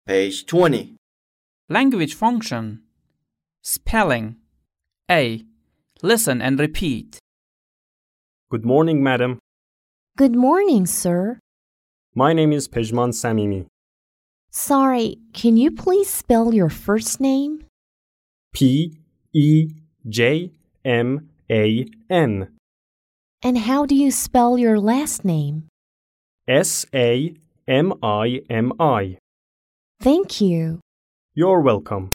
Page 20. Language function. Spelling. A. Listen and repeat. Good morning, madam. Good morning, sir. My name is Pejman Samimi. Sorry, can you please spell your first name? P-E-J-M-A-N. And how do you spell your last name? S-A-M-I-M-I. Thank you. You're welcome.